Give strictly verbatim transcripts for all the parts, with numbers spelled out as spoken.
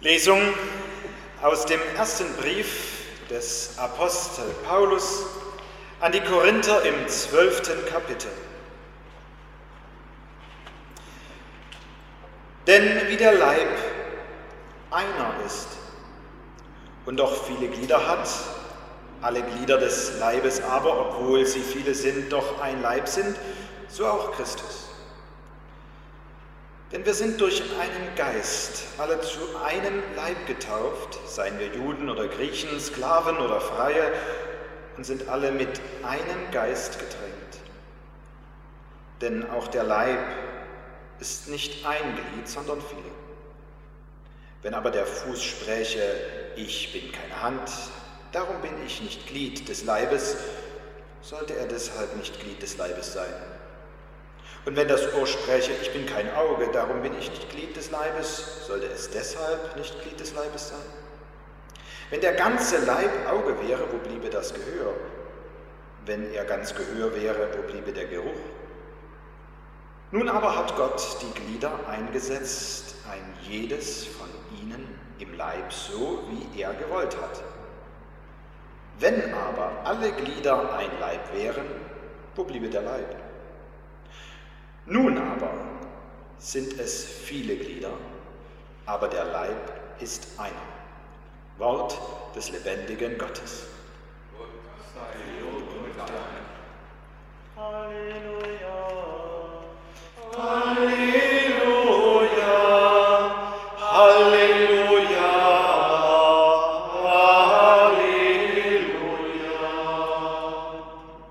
Lesung aus dem ersten Brief des Apostel Paulus an die Korinther im zwölften Kapitel. Denn wie der Leib einer ist und doch viele Glieder hat, alle Glieder des Leibes aber, obwohl sie viele sind, doch ein Leib sind, so auch Christus. Denn wir sind durch einen Geist alle zu einem Leib getauft, seien wir Juden oder Griechen, Sklaven oder Freie, und sind alle mit einem Geist getränkt. Denn auch der Leib ist nicht ein Glied, sondern viele. Wenn aber der Fuß spräche, ich bin keine Hand, darum bin ich nicht Glied des Leibes, sollte er deshalb nicht Glied des Leibes sein. Und wenn das Ohr spräche, ich bin kein Auge, darum bin ich nicht Glied des Leibes, sollte es deshalb nicht Glied des Leibes sein? Wenn der ganze Leib Auge wäre, wo bliebe das Gehör? Wenn er ganz Gehör wäre, wo bliebe der Geruch? Nun aber hat Gott die Glieder eingesetzt, ein jedes von ihnen im Leib so, wie er gewollt hat. Wenn aber alle Glieder ein Leib wären, wo bliebe der Leib? Nun aber sind es viele Glieder, aber der Leib ist einer. Wort des lebendigen Gottes. Halleluja, Halleluja, Halleluja, Halleluja.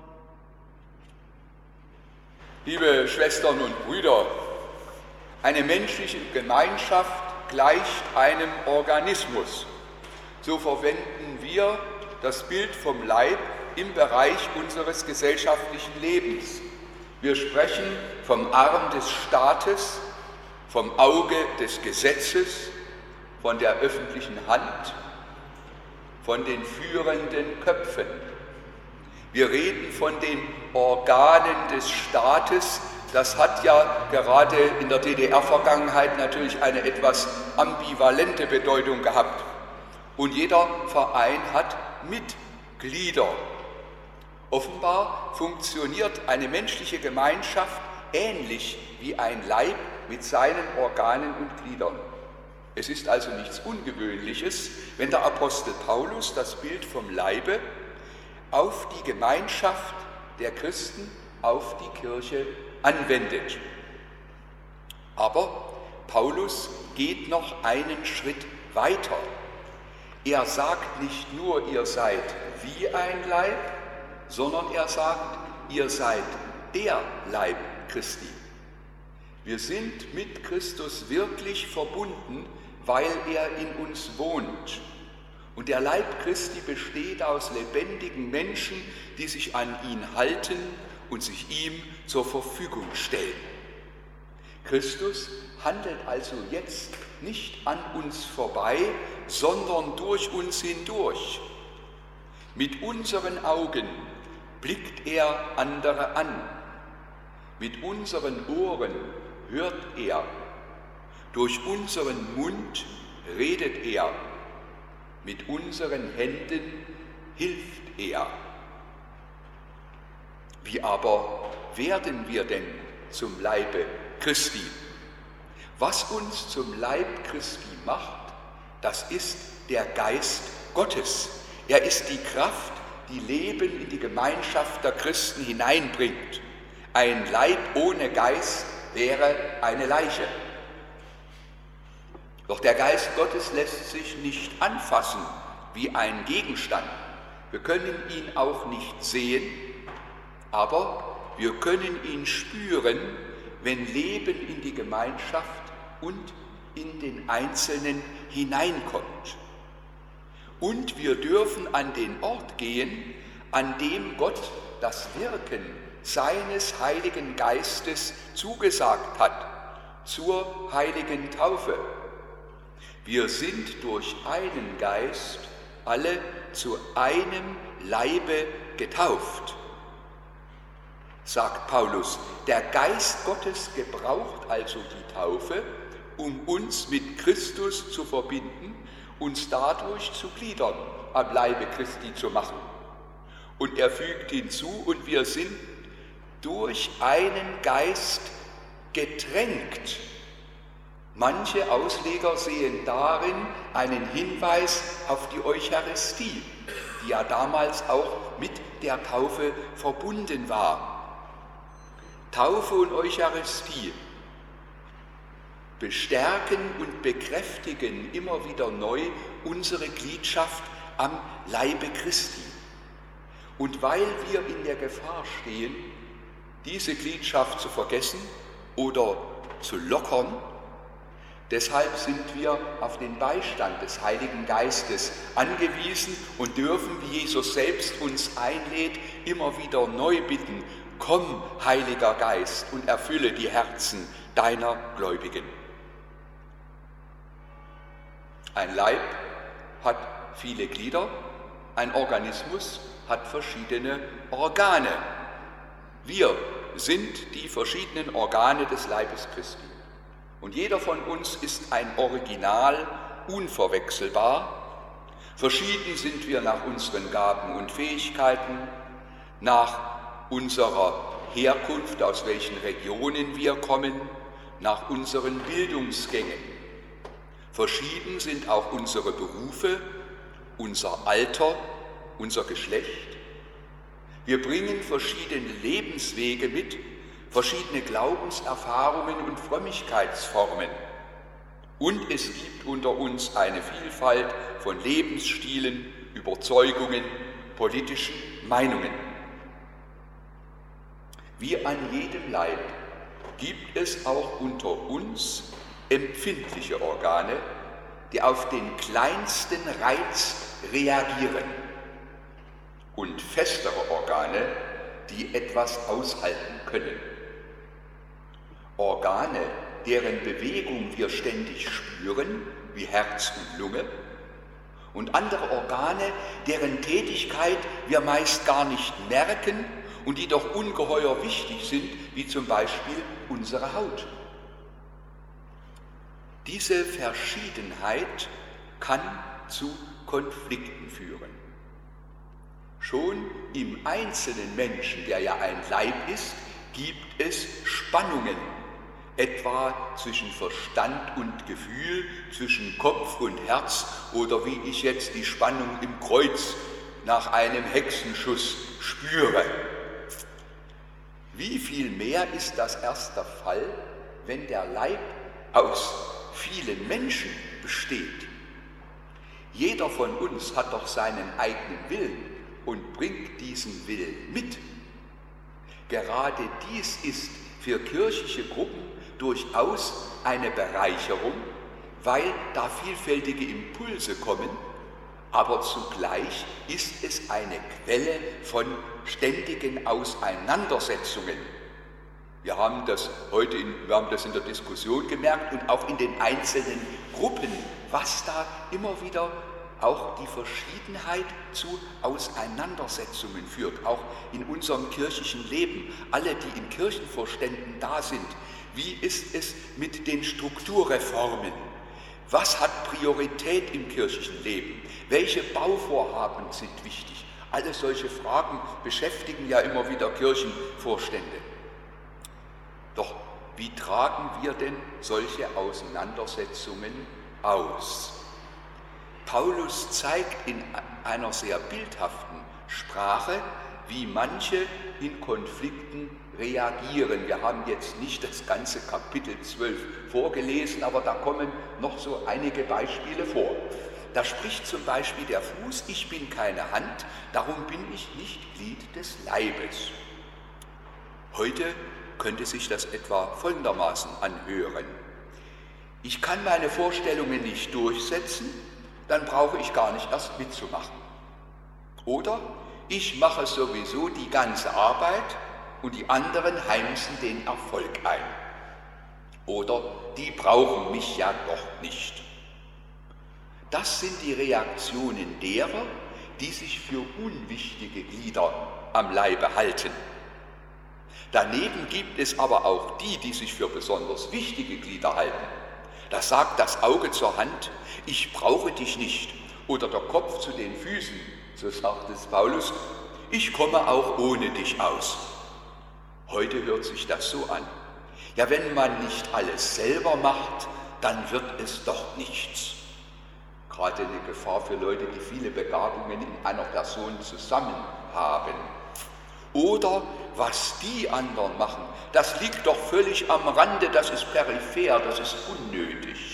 Liebe Schwestern und Brüder, eine menschliche Gemeinschaft gleicht einem Organismus. So verwenden wir das Bild vom Leib im Bereich unseres gesellschaftlichen Lebens. Wir sprechen vom Arm des Staates, vom Auge des Gesetzes, von der öffentlichen Hand, von den führenden Köpfen. Wir reden von den Organen des Staates. Das hat ja gerade in der D D R-Vergangenheit natürlich eine etwas ambivalente Bedeutung gehabt. Und jeder Verein hat Mitglieder. Offenbar funktioniert eine menschliche Gemeinschaft ähnlich wie ein Leib mit seinen Organen und Gliedern. Es ist also nichts Ungewöhnliches, wenn der Apostel Paulus das Bild vom Leibe auf die Gemeinschaft der Christen, auf die Kirche anwendet. Aber Paulus geht noch einen Schritt weiter. Er sagt nicht nur, ihr seid wie ein Leib, sondern er sagt, ihr seid der Leib Christi. Wir sind mit Christus wirklich verbunden, weil er in uns wohnt. Und der Leib Christi besteht aus lebendigen Menschen, die sich an ihn halten und sich ihm zur Verfügung stellen. Christus handelt also jetzt nicht an uns vorbei, sondern durch uns hindurch. Mit unseren Augen blickt er andere an. Mit unseren Ohren hört er. Durch unseren Mund redet er. Mit unseren Händen hilft er. Wie aber werden wir denn zum Leibe Christi? Was uns zum Leib Christi macht, das ist der Geist Gottes. Er ist die Kraft, die Leben in die Gemeinschaft der Christen hineinbringt. Ein Leib ohne Geist wäre eine Leiche. Doch der Geist Gottes lässt sich nicht anfassen wie ein Gegenstand. Wir können ihn auch nicht sehen, aber wir können ihn spüren, wenn Leben in die Gemeinschaft und in den Einzelnen hineinkommt. Und wir dürfen an den Ort gehen, an dem Gott das Wirken seines Heiligen Geistes zugesagt hat, zur heiligen Taufe. Wir sind durch einen Geist alle zu einem Leibe getauft. sagt Paulus. Der Geist Gottes gebraucht also die Taufe, um uns mit Christus zu verbinden, uns dadurch zu Gliedern am Leibe Christi zu machen. Und er fügt hinzu, und wir sind durch einen Geist getränkt. Manche Ausleger sehen darin einen Hinweis auf die Eucharistie, die ja damals auch mit der Taufe verbunden war. Taufe und Eucharistie bestärken und bekräftigen immer wieder neu unsere Gliedschaft am Leibe Christi. Und weil wir in der Gefahr stehen, diese Gliedschaft zu vergessen oder zu lockern, deshalb sind wir auf den Beistand des Heiligen Geistes angewiesen und dürfen, wie Jesus selbst uns einlädt, immer wieder neu bitten: Komm, Heiliger Geist, und erfülle die Herzen deiner Gläubigen. Ein Leib hat viele Glieder, ein Organismus hat verschiedene Organe. Wir sind die verschiedenen Organe des Leibes Christi. Und jeder von uns ist ein Original, unverwechselbar. Verschieden sind wir nach unseren Gaben und Fähigkeiten, nach unserer Herkunft, aus welchen Regionen wir kommen, nach unseren Bildungsgängen. Verschieden sind auch unsere Berufe, unser Alter, unser Geschlecht. Wir bringen verschiedene Lebenswege mit, verschiedene Glaubenserfahrungen und Frömmigkeitsformen. Und es gibt unter uns eine Vielfalt von Lebensstilen, Überzeugungen, politischen Meinungen. Wie an jedem Leib gibt es auch unter uns empfindliche Organe, die auf den kleinsten Reiz reagieren, und festere Organe, die etwas aushalten können. Organe, deren Bewegung wir ständig spüren, wie Herz und Lunge, und andere Organe, deren Tätigkeit wir meist gar nicht merken und die doch ungeheuer wichtig sind, wie zum Beispiel unsere Haut. Diese Verschiedenheit kann zu Konflikten führen. Schon im einzelnen Menschen, der ja ein Leib ist, gibt es Spannungen, etwa zwischen Verstand und Gefühl, zwischen Kopf und Herz, oder wie ich jetzt die Spannung im Kreuz nach einem Hexenschuss spüre. Wie viel mehr ist das erst der Fall, wenn der Leib aus vielen Menschen besteht? Jeder von uns hat doch seinen eigenen Willen und bringt diesen Willen mit. Gerade dies ist für kirchliche Gruppen durchaus eine Bereicherung, weil da vielfältige Impulse kommen, aber zugleich ist es eine Quelle von ständigen Auseinandersetzungen. Wir haben das heute in, wir haben das in der Diskussion gemerkt und auch in den einzelnen Gruppen, was da immer wieder auch die Verschiedenheit zu Auseinandersetzungen führt, auch in unserem kirchlichen Leben. Alle, die in Kirchenvorständen da sind, wie ist es mit den Strukturreformen? Was hat Priorität im kirchlichen Leben? Welche Bauvorhaben sind wichtig? Alle solche Fragen beschäftigen ja immer wieder Kirchenvorstände. Doch wie tragen wir denn solche Auseinandersetzungen aus? Paulus zeigt in einer sehr bildhaften Sprache, wie manche in Konflikten reagieren. Wir haben jetzt nicht das ganze Kapitel zwölf vorgelesen, aber da kommen noch so einige Beispiele vor. Da spricht zum Beispiel der Fuß: Ich bin keine Hand, darum bin ich nicht Glied des Leibes. Heute könnte sich das etwa folgendermaßen anhören: Ich kann meine Vorstellungen nicht durchsetzen, dann brauche ich gar nicht erst mitzumachen. Oder ich mache sowieso die ganze Arbeit und die anderen heimsen den Erfolg ein. Oder die brauchen mich ja doch nicht. Das sind die Reaktionen derer, die sich für unwichtige Glieder am Leibe halten. Daneben gibt es aber auch die, die sich für besonders wichtige Glieder halten. Da sagt das Auge zur Hand, ich brauche dich nicht. Oder der Kopf zu den Füßen, so sagt es Paulus, ich komme auch ohne dich aus. Heute hört sich das so an. Ja, wenn man nicht alles selber macht, dann wird es doch nichts. Gerade eine Gefahr für Leute, die viele Begabungen in einer Person zusammen haben. Oder was die anderen machen, das liegt doch völlig am Rande, das ist peripher, das ist unnötig.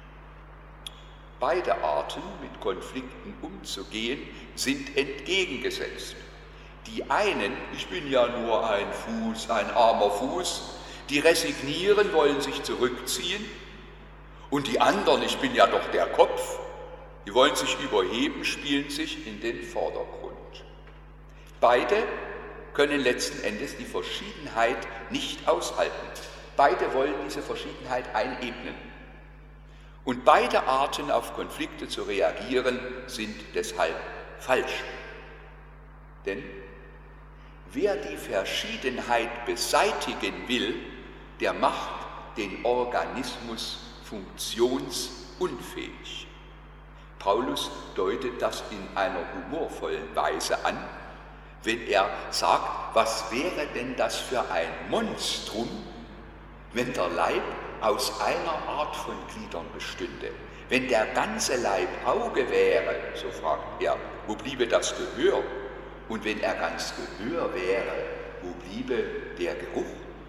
Beide Arten, mit Konflikten umzugehen, sind entgegengesetzt. Die einen, ich bin ja nur ein Fuß, ein armer Fuß, die resignieren, wollen sich zurückziehen. Und die anderen, ich bin ja doch der Kopf, die wollen sich überheben, spielen sich in den Vordergrund. Beide können letzten Endes die Verschiedenheit nicht aushalten. Beide wollen diese Verschiedenheit einebnen. Und beide Arten, auf Konflikte zu reagieren, sind deshalb falsch. Denn wer die Verschiedenheit beseitigen will, der macht den Organismus funktionsunfähig. Paulus deutet das in einer humorvollen Weise an, wenn er sagt, was wäre denn das für ein Monstrum, wenn der Leib aus einer Art von Gliedern bestünde. Wenn der ganze Leib Auge wäre, so fragt er, wo bliebe das Gehör? Und wenn er ganz Gehör wäre, wo bliebe der Geruch?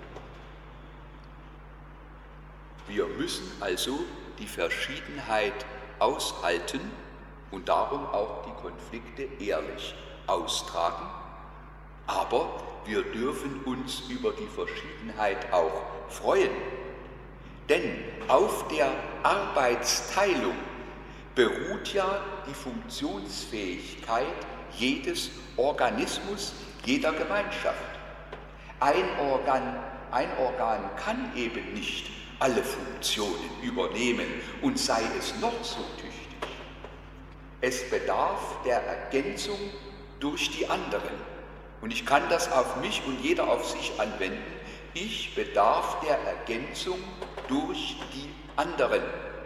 Wir müssen also die Verschiedenheit aushalten und darum auch die Konflikte ehrlich austragen. Aber wir dürfen uns über die Verschiedenheit auch freuen. Denn auf der Arbeitsteilung beruht ja die Funktionsfähigkeit jedes Organismus, jeder Gemeinschaft. Ein Organ, ein Organ kann eben nicht alle Funktionen übernehmen und sei es noch so tüchtig. Es bedarf der Ergänzung durch die anderen. Und ich kann das auf mich und jeder auf sich anwenden. Ich bedarf der Ergänzung durch die anderen.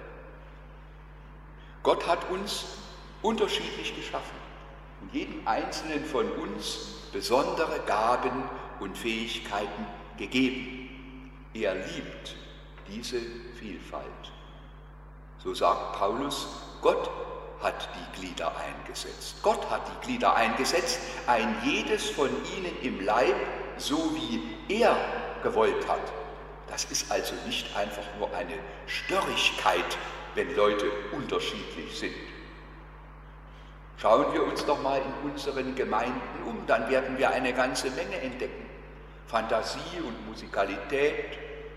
Gott hat uns unterschiedlich geschaffen und jedem Einzelnen von uns besondere Gaben und Fähigkeiten gegeben. Er liebt diese Vielfalt. So sagt Paulus, Gott hat die Glieder eingesetzt. Gott hat die Glieder eingesetzt, ein jedes von ihnen im Leib, so wie er gewollt hat. Das ist also nicht einfach nur eine Störrigkeit, wenn Leute unterschiedlich sind. Schauen wir uns doch mal in unseren Gemeinden um, dann werden wir eine ganze Menge entdecken. Fantasie und Musikalität,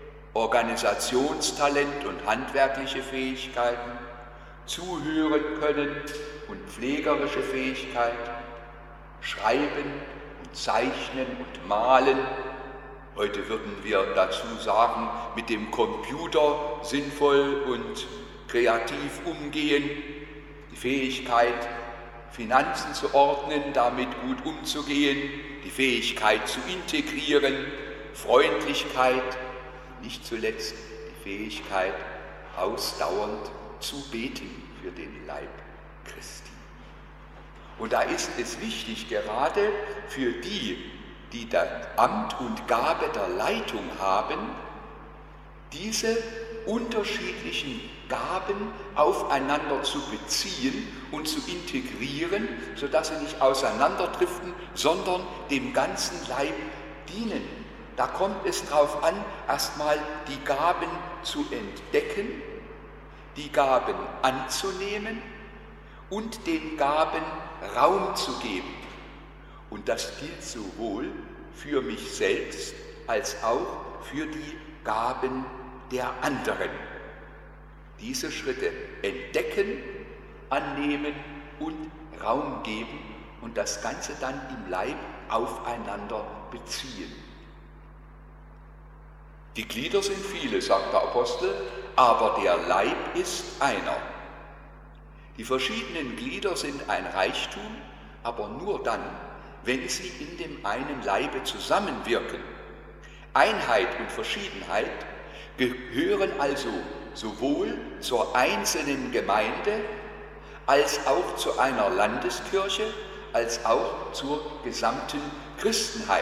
Organisationstalent und handwerkliche Fähigkeiten, zuhören können und pflegerische Fähigkeit, schreiben und zeichnen und malen. Heute würden wir dazu sagen, mit dem Computer sinnvoll und kreativ umgehen, die Fähigkeit, Finanzen zu ordnen, damit gut umzugehen, die Fähigkeit zu integrieren, Freundlichkeit, nicht zuletzt die Fähigkeit, ausdauernd zu beten für den Leib Christi. Und da ist es wichtig, gerade für die, die das Amt und Gabe der Leitung haben, diese unterschiedlichen Gaben aufeinander zu beziehen und zu integrieren, sodass sie nicht auseinanderdriften, sondern dem ganzen Leib dienen. Da kommt es darauf an, erstmal die Gaben zu entdecken, die Gaben anzunehmen und den Gaben Raum zu geben. Und das gilt sowohl für mich selbst als auch für die Gaben der anderen. Diese Schritte entdecken, annehmen und Raum geben und das Ganze dann im Leib aufeinander beziehen. Die Glieder sind viele, sagt der Apostel, aber der Leib ist einer. Die verschiedenen Glieder sind ein Reichtum, aber nur dann, wenn sie in dem einen Leibe zusammenwirken. Einheit und Verschiedenheit gehören also sowohl zur einzelnen Gemeinde als auch zu einer Landeskirche, als auch zur gesamten Christenheit.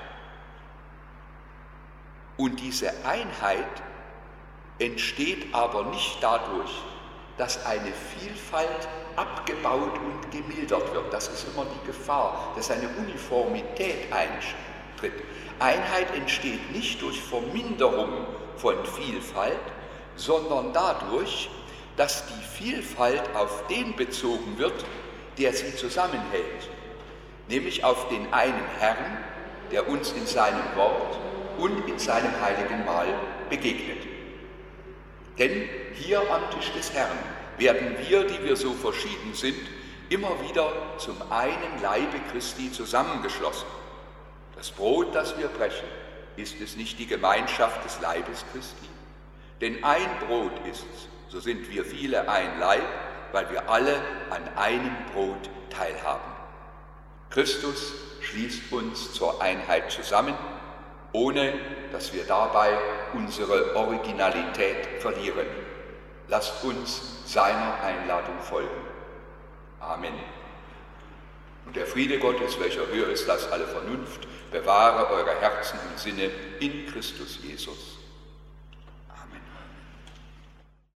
Und diese Einheit entsteht aber nicht dadurch, dass eine Vielfalt abgebaut und gemildert wird. Das ist immer die Gefahr, dass eine Uniformität eintritt. Einheit entsteht nicht durch Verminderung von Vielfalt, sondern dadurch, dass die Vielfalt auf den bezogen wird, der sie zusammenhält, nämlich auf den einen Herrn, der uns in seinem Wort und in seinem heiligen Mahl begegnet. Denn hier am Tisch des Herrn werden wir, die wir so verschieden sind, immer wieder zum einen Leibe Christi zusammengeschlossen. Das Brot, das wir brechen, ist es nicht die Gemeinschaft des Leibes Christi? Denn ein Brot ist's, so sind wir viele ein Leib, weil wir alle an einem Brot teilhaben. Christus schließt uns zur Einheit zusammen, ohne dass wir dabei unsere Originalität verlieren. Lasst uns seiner Einladung folgen. Amen. Und der Friede Gottes, welcher höher ist als alle Vernunft, bewahre eure Herzen und Sinne in Christus Jesus.